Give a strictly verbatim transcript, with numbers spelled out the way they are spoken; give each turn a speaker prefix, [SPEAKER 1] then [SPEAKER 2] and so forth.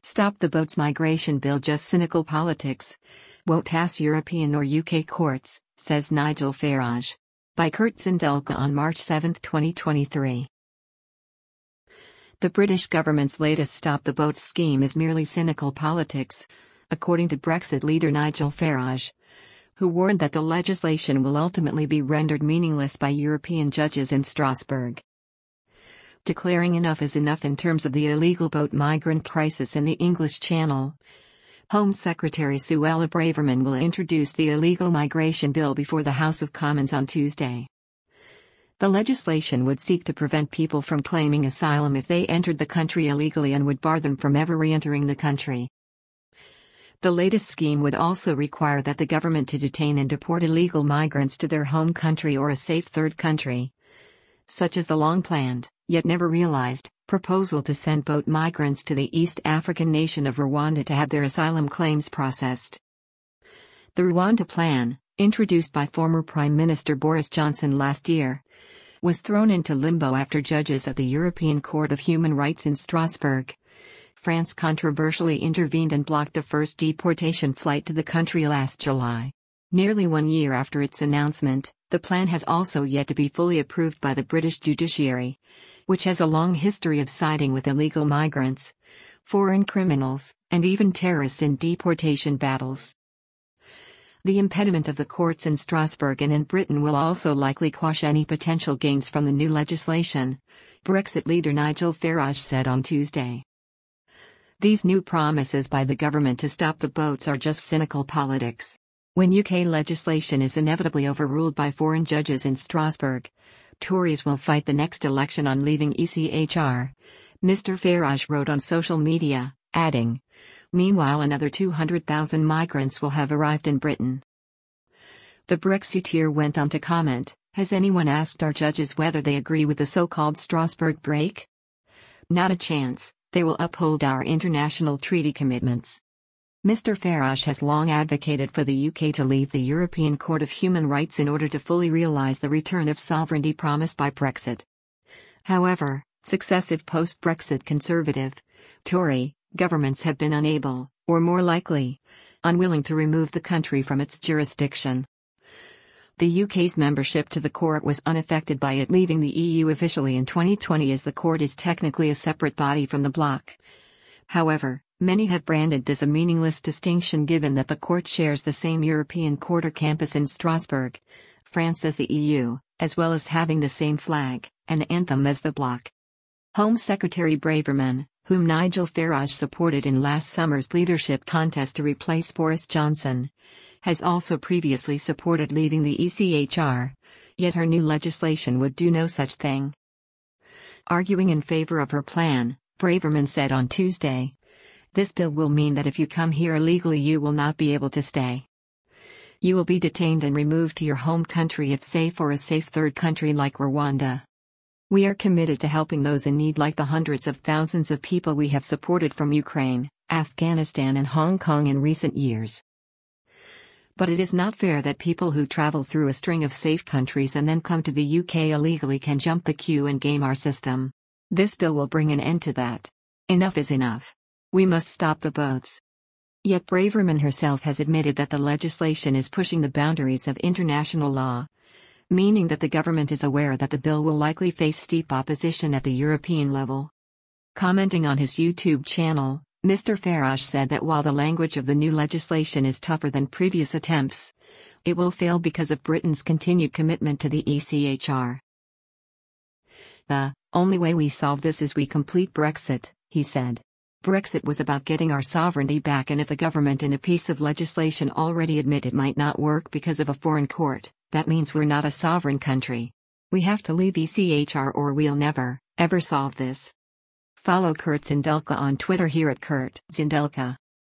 [SPEAKER 1] Stop the Boats Migration Bill, just cynical politics. Won't pass European or U K courts, says Nigel Farage. By Kurt Zindelka on March seventh, twenty twenty-three. The British government's latest Stop the Boats scheme is merely cynical politics, according to Brexit leader Nigel Farage, who warned that the legislation will ultimately be rendered meaningless by European judges in Strasbourg. Declaring enough is enough in terms of the illegal boat migrant crisis in the English Channel. Home Secretary Suella Braverman will introduce the illegal migration bill before the House of Commons on Tuesday. The legislation would seek to prevent people from claiming asylum if they entered the country illegally and would bar them from ever re-entering the country. The latest scheme would also require that the government to detain and deport illegal migrants to their home country or a safe third country, such as the long-planned, yet never realized, proposal to send boat migrants to the East African nation of Rwanda to have their asylum claims processed. The Rwanda plan, introduced by former Prime Minister Boris Johnson last year, was thrown into limbo after judges at the European Court of Human Rights in Strasbourg, France controversially intervened and blocked the first deportation flight to the country last July. Nearly one year after its announcement, the plan has also yet to be fully approved by the British judiciary, which has a long history of siding with illegal migrants, foreign criminals, and even terrorists in deportation battles. The impediment of the courts in Strasbourg and in Britain will also likely quash any potential gains from the new legislation, Brexit leader Nigel Farage said on Tuesday. These new promises by the government to stop the boats are just cynical politics. When U K legislation is inevitably overruled by foreign judges in Strasbourg, Tories will fight the next election on leaving E C H R, Mister Farage wrote on social media, adding, "Meanwhile, another two hundred thousand migrants will have arrived in Britain." The Brexiteer went on to comment, "Has anyone asked our judges whether they agree with the so-called Strasbourg break? Not a chance. They will uphold our international treaty commitments." Mister Farage has long advocated for the U K to leave the European Court of Human Rights in order to fully realise the return of sovereignty promised by Brexit. However, successive post-Brexit Conservative, Tory, governments have been unable, or more likely, unwilling to remove the country from its jurisdiction. The U K's membership to the court was unaffected by it leaving the E U officially in twenty twenty, as the court is technically a separate body from the bloc. However, many have branded this a meaningless distinction given that the court shares the same European Quarter campus in Strasbourg, France as the E U, as well as having the same flag and anthem as the bloc. Home Secretary Braverman, whom Nigel Farage supported in last summer's leadership contest to replace Boris Johnson, has also previously supported leaving the E C H R, yet her new legislation would do no such thing. Arguing in favor of her plan, Braverman said on Tuesday, "This bill will mean that if you come here illegally you will not be able to stay. You will be detained and removed to your home country if safe, or a safe third country like Rwanda. We are committed to helping those in need like the hundreds of thousands of people we have supported from Ukraine, Afghanistan and Hong Kong in recent years. But it is not fair that people who travel through a string of safe countries and then come to the U K illegally can jump the queue and game our system. This bill will bring an end to that. Enough is enough. We must stop the boats." Yet Braverman herself has admitted that the legislation is pushing the boundaries of international law, meaning that the government is aware that the bill will likely face steep opposition at the European level. Commenting on his YouTube channel, Mister Farage said that while the language of the new legislation is tougher than previous attempts, it will fail because of Britain's continued commitment to the E C H R. "The only way we solve this is we complete Brexit," he said. "Brexit was about getting our sovereignty back, and if the government in a piece of legislation already admit it might not work because of a foreign court, that means we're not a sovereign country. We have to leave E C H R or we'll never, ever solve this." Follow Kurt Zindelka on Twitter here at Kurt Zindelka.